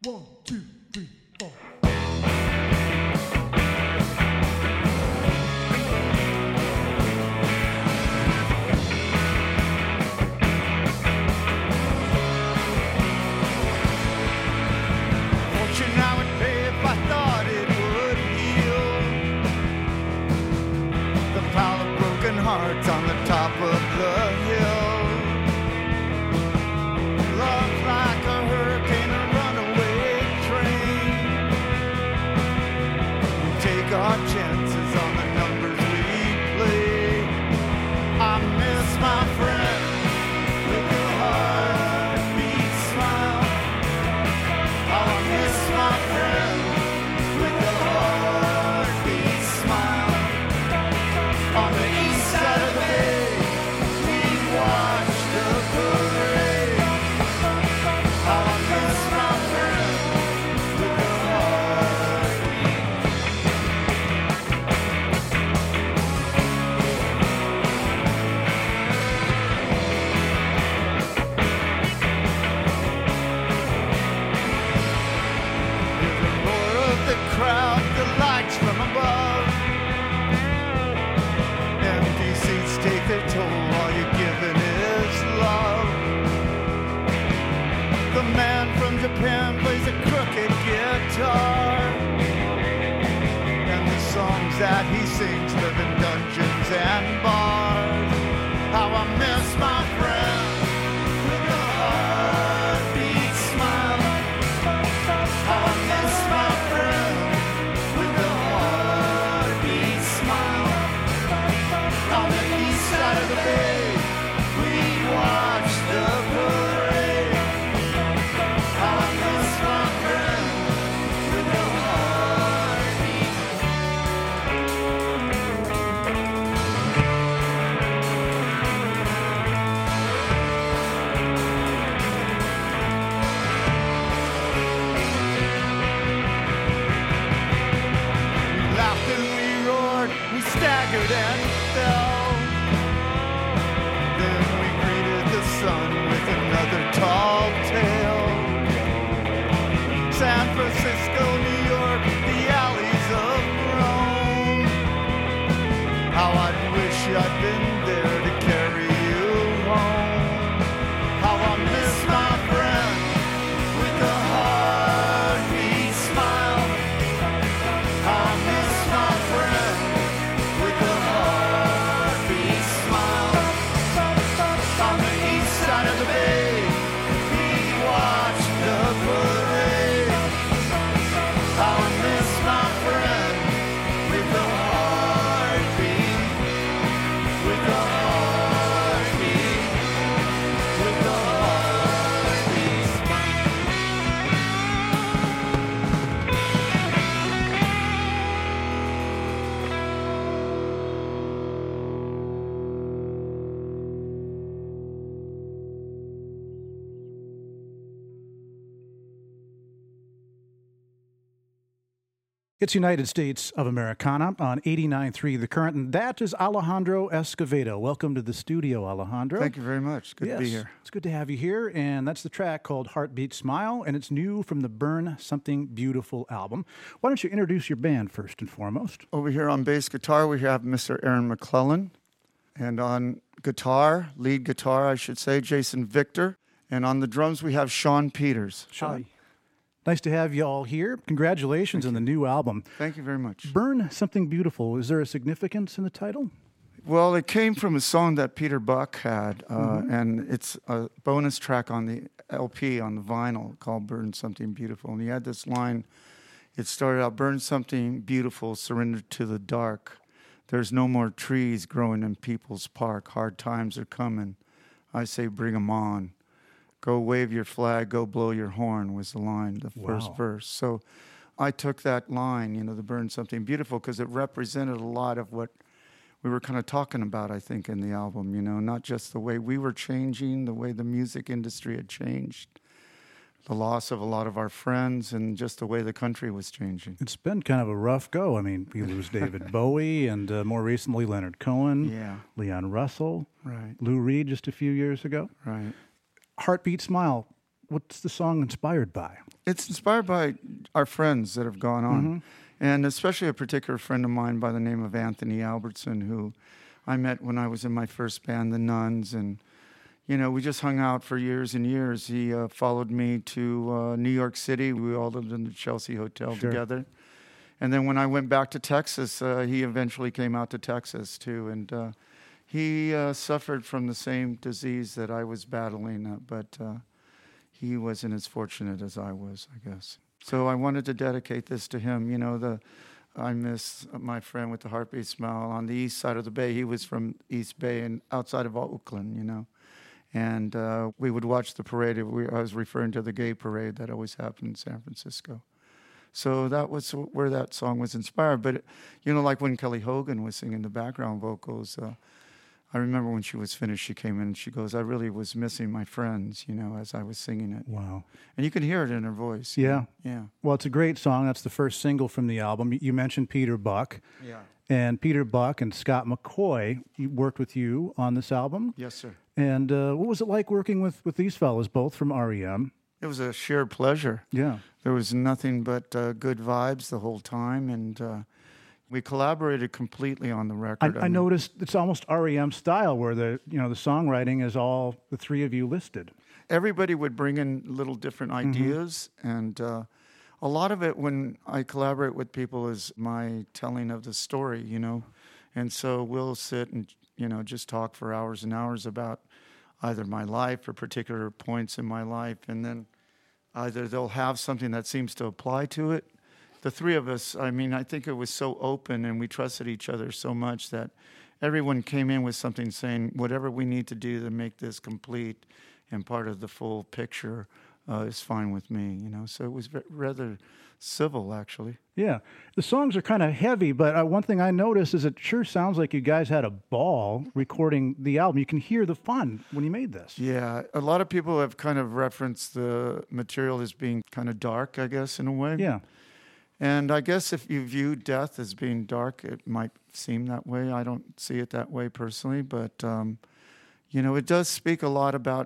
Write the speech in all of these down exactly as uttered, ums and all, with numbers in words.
One, two, three, four. Fortune I would pay if I thought it would heal the pile of broken hearts on the top of the hill. Love like a hurricane, a runaway train. We take our chances on the numbers we play. I miss my friend with a heartbeat smile. Oh, I miss my friend with a heartbeat smile. On the east side of the bay, we watch the parade. Oh, I miss my friend with a heartbeat. Hear the roar of the crowd, the lights from above. Empty seats take their toll, all you're given is love. The man from Japan plays a crooked guitar, and the songs that he sings live in dungeons and bars. How I miss my friend with a heartbeat smile. How I miss my friend with a heartbeat smile. On the east side of the bay, we watch the parade. How I miss my friend with a heartbeat. We laughed and we roared, we staggered and fell. Then we greeted the sun with another tall tale. San Francisco, New York, the alleys of Rome. How I wish I'd been there to carry you home. How I miss my friend with a heartbeat smile. How I miss my friend with a heartbeat smile. On the east side of the bay, we watch the parade. How I miss my friend with a heartbeat, with a heartbeat, with a heartbeat. It's United States of Americana on eighty-nine point three The Current, and that is Alejandro Escovedo. Welcome to the studio, Alejandro. Thank you very much. Good yes, to be here. It's good to have you here, and that's the track called Heartbeat Smile, and it's new from the Burn Something Beautiful album. Why don't you introduce your band first and foremost? Over here on bass guitar, we have Mister Aaron McClellan. And on guitar, lead guitar, I should say, Jason Victor. And on the drums, we have Sean Peters. Hi. Nice to have you all here. Congratulations on the new album. Thank you very much. Burn Something Beautiful. Is there a significance in the title? Well, it came from a song that Peter Buck had, uh, Mhm. and it's a bonus track on the L P, on the vinyl, called Burn Something Beautiful. And he had this line, it started out, burn something beautiful, surrender to the dark. There's no more trees growing in People's Park. Hard times are coming. I say bring 'em on. Go wave your flag, go blow your horn was the line, the Wow. first verse. So I took that line, you know, the burn something beautiful, because it represented a lot of what we were kind of talking about, I think, in the album, you know, not just the way we were changing, the way the music industry had changed, the loss of a lot of our friends, and just the way the country was changing. It's been kind of a rough go. I mean, we lose David Bowie and uh, more recently Leonard Cohen, Yeah. Leon Russell, Right, Lou Reed just a few years ago. right. Heartbeat Smile. what's the song inspired by? It's inspired by our friends that have gone on, mm-hmm. and especially a particular friend of mine by the name of Anthony Albertson, who I met when I was in my first band, The Nuns, and you know, we just hung out for years and years. He uh, followed me to uh, New York City. We all lived in the Chelsea Hotel sure. together. And then when I went back to Texas, uh, he eventually came out to Texas too. And uh, he uh, suffered from the same disease that I was battling, uh, but uh, he wasn't as fortunate as I was, I guess. So I wanted to dedicate this to him. You know, the I miss my friend with the heartbeat smile on the east side of the bay. He was from East Bay and outside of Oakland, you know. And uh, we would watch the parade. We, I was referring to the gay parade that always happened in San Francisco. So that was where that song was inspired. But, you know, like when Kelly Hogan was singing the background vocals, uh, I remember when she was finished, she came in and she goes, I really was missing my friends, you know, as I was singing it. Wow. And you can hear it in her voice. Yeah. know? Yeah. Well, it's a great song. That's the first single from the album. You mentioned Peter Buck. Yeah. And Peter Buck and Scott McCaughey worked with you on this album. Yes, sir. And uh, what was it like working with, with these fellas, both from R E M? It was a sheer pleasure. Yeah. There was nothing but uh, good vibes the whole time, and uh, we collaborated completely on the record. I, I, I mean, noticed it's almost R E M style, where the you know the songwriting is all the three of you listed. Everybody would bring in little different ideas, mm-hmm. and uh, a lot of it when I collaborate with people is my telling of the story, you know, and so we'll sit and you know just talk for hours and hours about either my life or particular points in my life, and then either they'll have something that seems to apply to it. The three of us, I mean, I think it was so open and we trusted each other so much that everyone came in with something saying, whatever we need to do to make this complete and part of the full picture uh, is fine with me, you know. So it was rather civil, actually. Yeah. The songs are kind of heavy, but uh, one thing I noticed is it sure sounds like you guys had a ball recording the album. You can hear the fun when you made this. Yeah. A lot of people have kind of referenced the material as being kind of dark, I guess, in a way. Yeah. And I guess if you view death as being dark, it might seem that way. I don't see it that way personally, but, um, you know, it does speak a lot about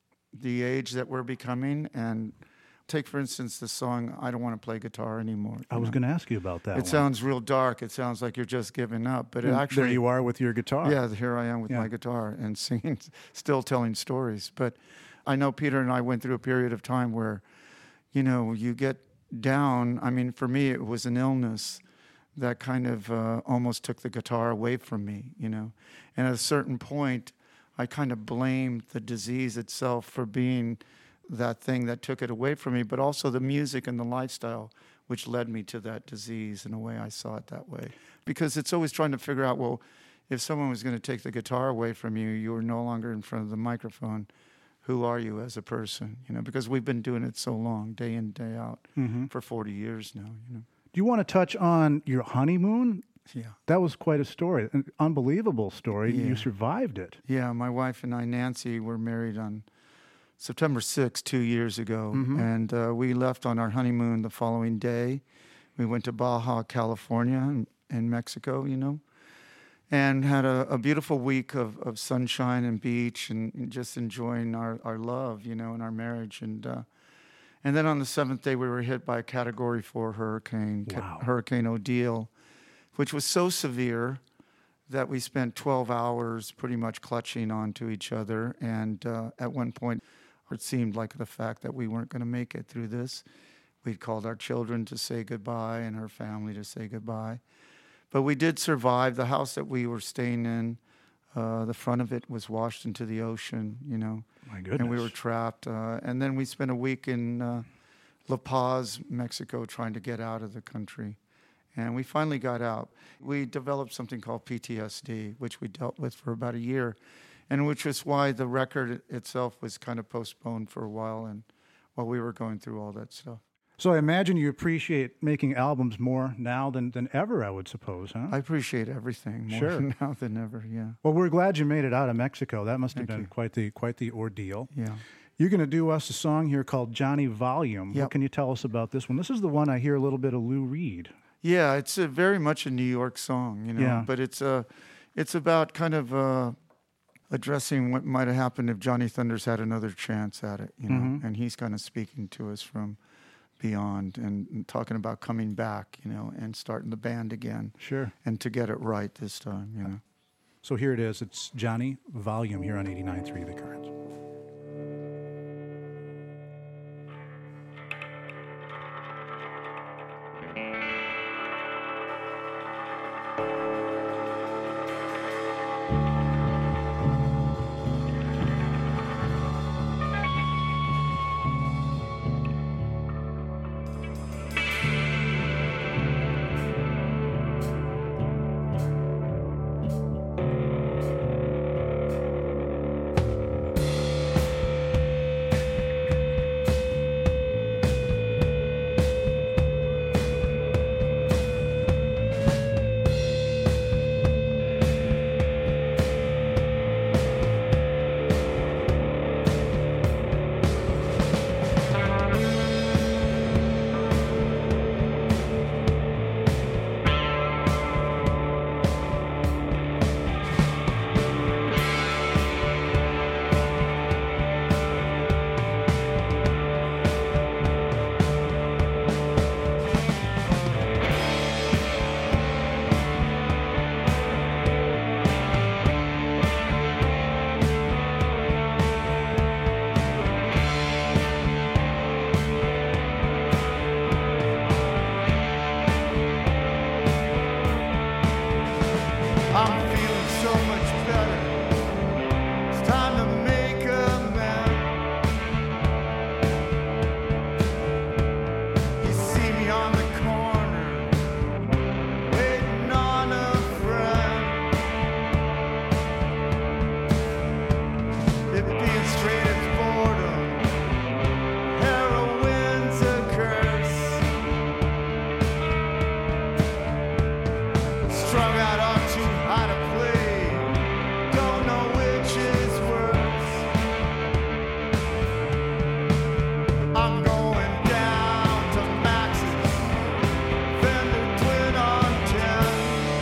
the age that we're becoming. And take, for instance, the song, I Don't Want to Play Guitar Anymore. I was going to ask you about that It one. sounds real dark. It sounds like you're just giving up. But it And actually... there you are with your guitar. Yeah, here I am with Yeah. my guitar and singing, still telling stories. But I know Peter and I went through a period of time where, you know, you get down. I mean, for me, it was an illness that kind of uh, almost took the guitar away from me, you know. And at a certain point, I kind of blamed the disease itself for being that thing that took it away from me, but also the music and the lifestyle, which led me to that disease. In a way, I saw it that way. Because it's always trying to figure out, well, if someone was going to take the guitar away from you, you were no longer in front of the microphone. Who are you as a person? You know, because we've been doing it so long, day in, day out, mm-hmm. for forty years now, you know. Do you want to touch on your honeymoon? Yeah. That was quite a story, an unbelievable story. Yeah. You survived it. Yeah, my wife and I, Nancy, were married on September sixth, two years ago. Mm-hmm. And uh, we left on our honeymoon the following day. We went to Baja, California, in, in Mexico, you know, and had a, a beautiful week of, of sunshine and beach and, and just enjoying our, our love, you know, and our marriage. And uh, and then on the seventh day, we were hit by a Category four hurricane, Wow. ca- Hurricane Odile, which was so severe that we spent twelve hours pretty much clutching onto each other. And uh, at one point, it seemed like the fact that we weren't going to make it through this. We'd called our children to say goodbye and her family to say goodbye. But we did survive. The house that we were staying in, uh, the front of it was washed into the ocean, you know. My goodness. And we were trapped. Uh, and then we spent a week in uh, La Paz, Mexico, trying to get out of the country. And we finally got out. We developed something called P T S D, which we dealt with for about a year, and which was why the record itself was kind of postponed for a while and while we were going through all that stuff. So I imagine you appreciate making albums more now than, than ever, I would suppose, huh? I appreciate everything more Sure. now than ever, yeah. Well, we're glad you made it out of Mexico. That must have Thank been you. quite the quite the ordeal. Yeah. You're going to do us a song here called Johnny Volume. Yep. What can you tell us about this one? This is the one I hear a little bit of Lou Reed. Yeah, it's a very much a New York song, you know, Yeah. but it's a, it's about kind of uh, addressing what might have happened if Johnny Thunders had another chance at it, you know. Mhm. And he's kind of speaking to us from beyond and, and talking about coming back, you know, and starting the band again. Sure. And to get it right this time, you know. So here it is. It's Johnny Volume here on eighty-nine point three The Current. I'm feeling so much better. It's time to make amends. You see me on the corner, waiting on a friend. If being straight is boredom, heroin's a curse. Strung out on too high to play, don't know which is worse. I'm going down to Max's Fender Twin on ten.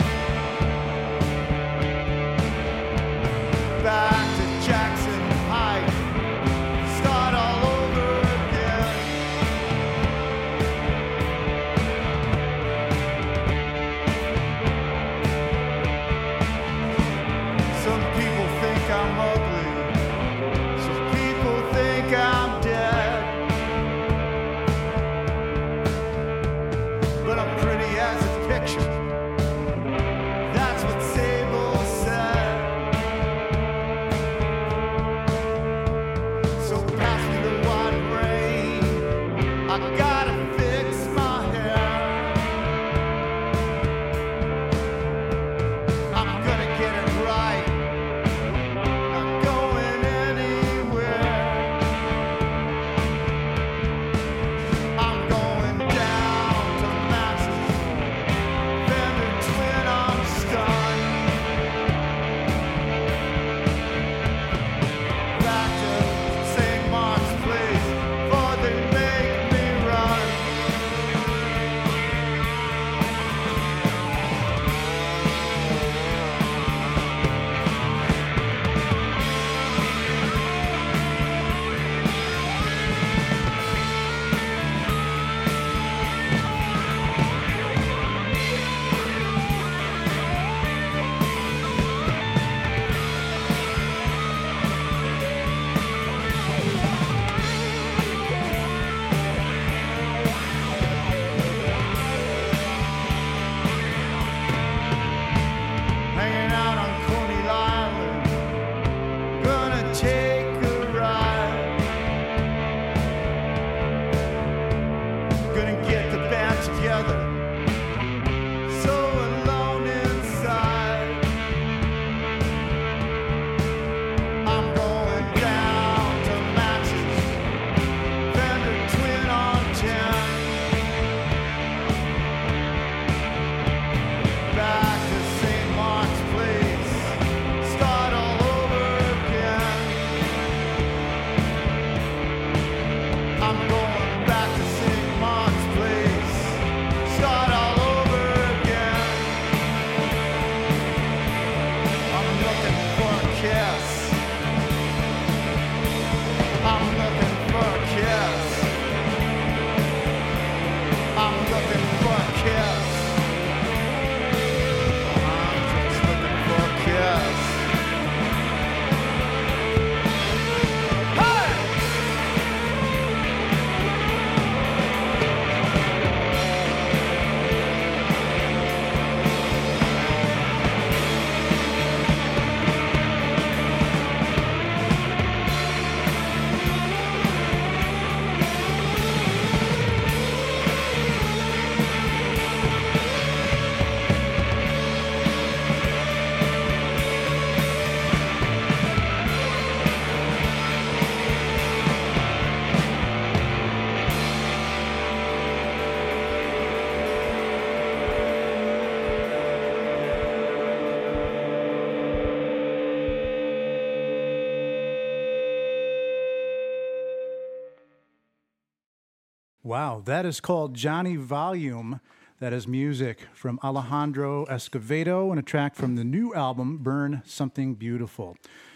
Back to Jackson Heights, start all over again. Some people think I'm ugly. Some people think I'm dead. But I'm pretty as a picture. That's what Sable said. So pass me the wine rain. I gotta fix my hair. I'm gonna get it right. Not going anywhere. I'm going down to Max's Fender Twin on Stun. Back to Saint Mark's Place before they make me run. Hanging out on Coney Island, gonna take a ride. Gonna get the band together, so alone inside. I'm going down to Max's Fender Twin on ten. Back to Saint Mark's Place, start all over again. I'm going back to Saint Mark's Place, start Wow, that is called Johnny Volume. That is music from Alejandro Escovedo and a track from the new album, Burn Something Beautiful.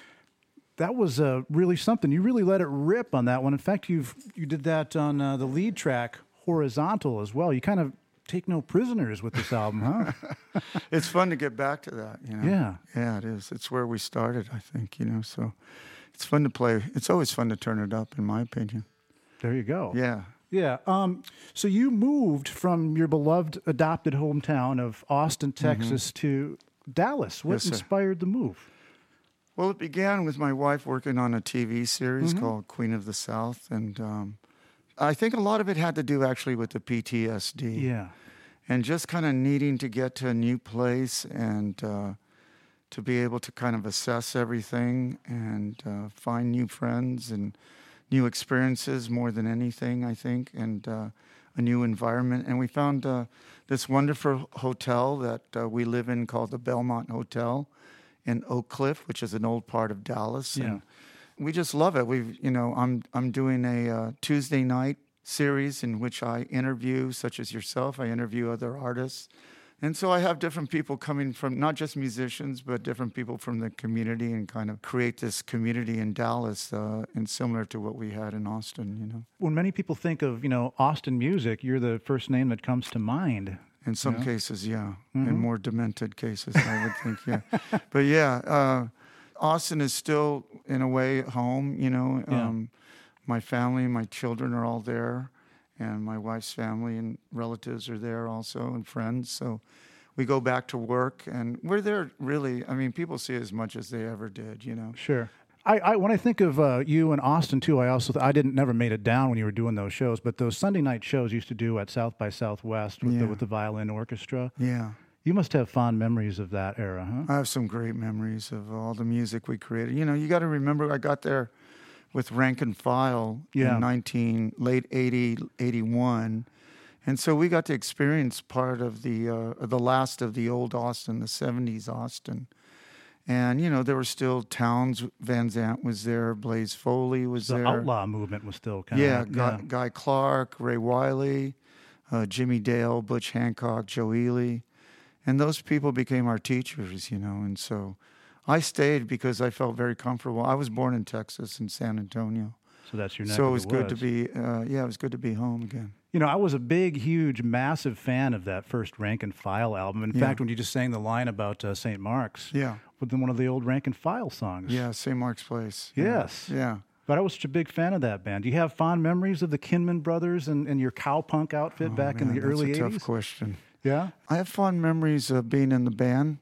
That was uh, really something. You really let it rip on that one. In fact, you've you did that on uh, the lead track, Horizontal, as well. You kind of take no prisoners with this album, huh? It's fun to get back to that, you know? Yeah. Yeah, it is. It's where we started, I think, you know, so it's fun to play. It's always fun to turn it up, in my opinion. There you go. Yeah. Yeah. Um, so you moved from your beloved adopted hometown of Austin, Texas, mm-hmm. to Dallas. What yes, inspired the move? Well, it began with my wife working on a T V series mm-hmm. called Queen of the South. And um, I think a lot of it had to do actually with the P T S D. Yeah. And just kind of needing to get to a new place and uh, to be able to kind of assess everything and uh, find new friends and new experiences more than anything, I think, and uh, a new environment. And we found uh, this wonderful hotel that uh, we live in called the Belmont Hotel in Oak Cliff, which is an old part of Dallas. Yeah. And we just love it. We've, you know, I'm I'm doing a uh, Tuesday night series in which I interview, such as yourself. I interview other artists. And so I have different people coming from, not just musicians, but different people from the community and kind of create this community in Dallas uh, and similar to what we had in Austin, you know. When many people think of, you know, Austin music, you're the first name that comes to mind. In some yeah. cases, yeah. Mm-hmm. In more demented cases, I would think, yeah. But yeah, uh, Austin is still, in a way, home, you know. Yeah. Um, my family, my children are all there. And my wife's family and relatives are there also, and friends. So we go back to work, and we're there really. I mean, people see as much as they ever did, you know. Sure. I, I when I think of uh, you in Austin too, I also I didn't never made it down when you were doing those shows, but those Sunday night shows you used to do at South by Southwest with yeah. the with the violin orchestra. Yeah. You must have fond memories of that era, huh? I have some great memories of all the music we created. You know, you got to remember, I got there with Rank and File yeah. in nineteen late eighty, eighty-one. And so we got to experience part of the uh, the last of the old Austin, the seventies Austin. And, you know, there were still towns. Van Zandt was there. Blaze Foley was the there. The outlaw movement was still kind yeah, of... Guy, Yeah, Guy Clark, Ray Wiley, uh, Jimmy Dale, Butch Hancock, Joe Ely. And those people became our teachers, you know, and so... I stayed because I felt very comfortable. I was born in Texas, in San Antonio. So that's your neck So of it was the good woods. to be, uh, yeah, it was good to be home again. You know, I was a big, huge, massive fan of that first Rank and File album. In Yeah. fact, when you just sang the line about uh, Saint Mark's, Yeah. with one of the old Rank and File songs. Yeah, Saint Mark's Place. Yeah. Yes. Yeah. But I was such a big fan of that band. Do you have fond memories of the Kinman Brothers and, and your cowpunk outfit Oh, back man, in the early that's a eighties? tough question. Yeah? I have fond memories of being in the band.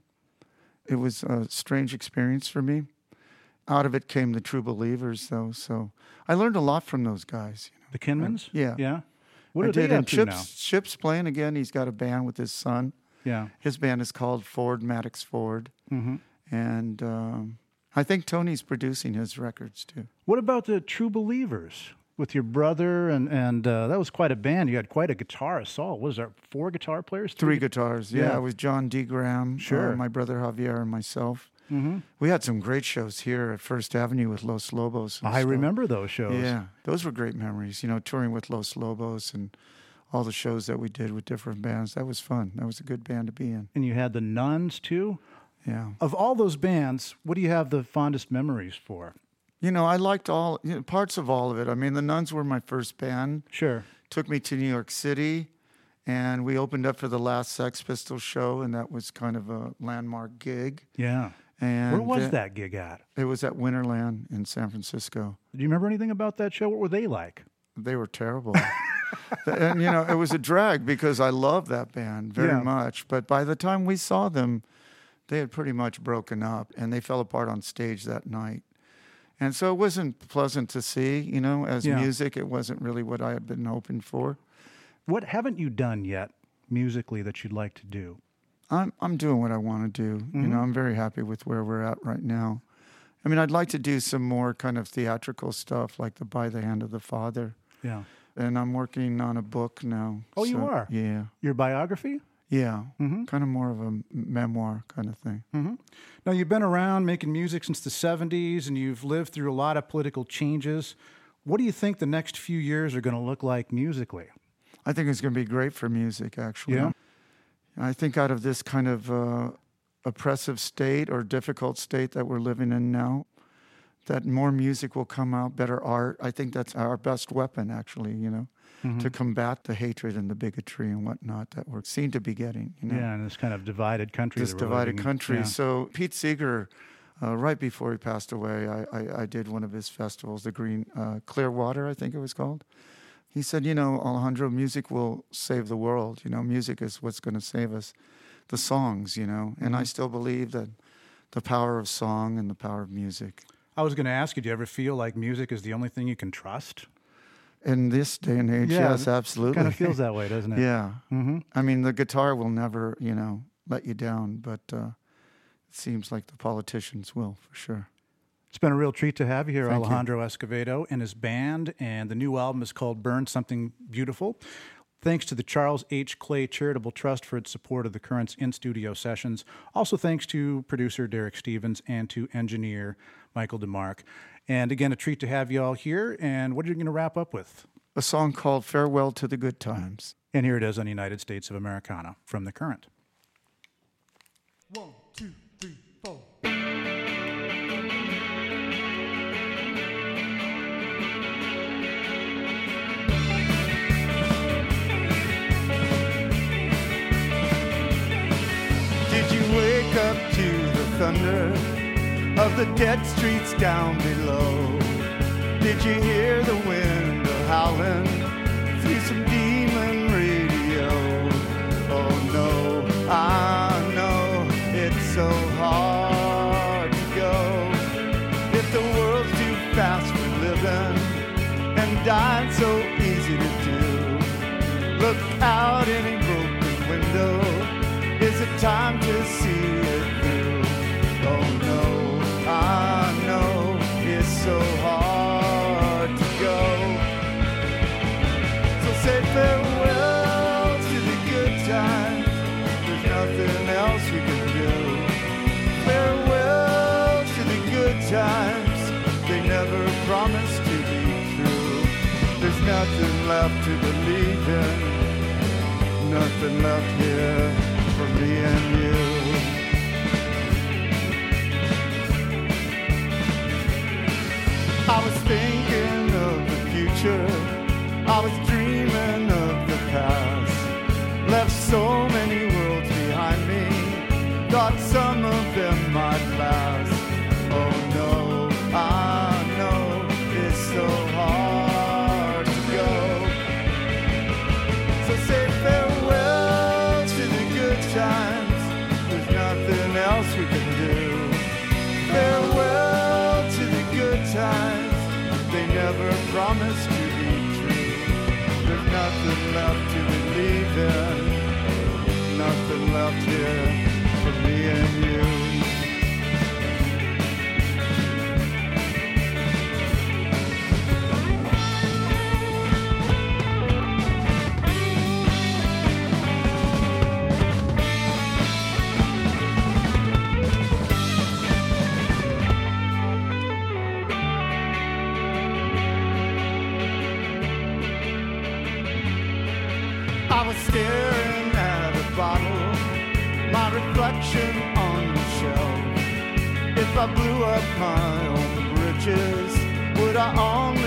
It was a strange experience for me. Out of it came the True Believers, though. So I learned a lot from those guys. You know. The Kinmans? I, yeah. Yeah? What I are did. they And up to Chip's, now? Chip's playing again. He's got a band with his son. Yeah. His band is called Ford Maddox Ford. Mm-hmm. And um, I think Tony's producing his records, too. What about the True Believers with your brother? And, and uh, that was quite a band. You had quite a guitar assault. Was there four guitar players? Three gu- guitars. Yeah, Yeah. it was John D. Graham, Sure. uh, my brother Javier, and myself. Mm-hmm. We had some great shows here at First Avenue with Los Lobos. and I stuff. remember those shows. Yeah, those were great memories. You know, touring with Los Lobos and all the shows that we did with different bands. That was fun. That was a good band to be in. And you had the Nuns, too? Yeah. Of all those bands, what do you have the fondest memories for? You know, I liked all you know, parts of all of it. I mean, the Nuns were my first band. Sure. Took me to New York City, and we opened up for the last Sex Pistols show, and that was kind of a landmark gig. Yeah. And Where was then- that gig at? It was at Winterland in San Francisco. Do you remember anything about that show? What were they like? They were terrible. And, you know, it was a drag because I loved that band very Yeah. much. But by the time we saw them, they had pretty much broken up, and they fell apart on stage that night. And so it wasn't pleasant to see, you know, as Yeah. music. It wasn't really what I had been hoping for. What haven't you done yet musically that you'd like to do? I'm I'm doing what I want to do. Mm-hmm. You know, I'm very happy with where we're at right now. I mean, I'd like to do some more kind of theatrical stuff, like the By the Hand of the Father. Yeah. And I'm working on a book now. Oh, you so- are? Yeah. Your biography? Yeah. Mhm. Kind of more of a m- memoir kind of thing. Mm-hmm. Now, you've been around making music since the seventies, and you've lived through a lot of political changes. What do you think the next few years are going to look like musically? I think it's going to be great for music, actually. Yeah. I think out of this kind of uh, oppressive state or difficult state that we're living in now, that more music will come out, better art. I think that's our best weapon, actually, you know, mm-hmm. to combat the hatred and the bigotry and whatnot that we're seen to be getting. You know? Yeah, in this kind of divided country. This divided country. Yeah. So Pete Seeger, uh, right before he passed away, I, I, I did one of his festivals, the Green uh, Clearwater, I think it was called. He said, you know, Alejandro, music will save the world. You know, music is what's going to save us. The songs, you know. And I still believe that the power of song and the power of music. I was going to ask you, do you ever feel like music is the only thing you can trust? In this day and age, yeah, yes, absolutely. It kind of feels that way, doesn't it? Yeah. Mm-hmm. I mean, the guitar will never, you know, let you down, but uh, it seems like the politicians will, for sure. It's been a real treat to have you here, Thank Alejandro you. Escovedo and his band, and the new album is called Burn Something Beautiful. Thanks to the Charles H. Clay Charitable Trust for its support of the Currents in-studio sessions. Also thanks to producer Derek Stevens and to engineer Michael DeMarc. And again, a treat to have you all here. And what are you going to wrap up with? A song called Farewell to the Good Times. And here it is on United States of Americana from The Current. One, two, three, four. Did you wake up to the thunder of the dead streets down below? Did you hear the wind howling through some demon radio? Oh no, I know it's so hard to go. If the world's too fast for living and dying so easy to do, look out any broken window. Is it time to see it through? Oh no, I know it's so hard to go. So say farewell to the good times. There's nothing else we can do. Farewell to the good times. They never promised to be true. There's nothing left to believe in. Nothing left here for me and you. I was thinking of the future. I was dreaming of the past. Left so many worlds behind me. Thought some of them might last. Oh no, I know it's so hard to go. So say farewell to the good times. There's nothing else we can do. Farewell to the good times. They never promised to be true. There's nothing left to believe in. Nothing left here for me and you. I was staring at a bottle, my reflection on the shelf. If I blew up my own bridges, would I own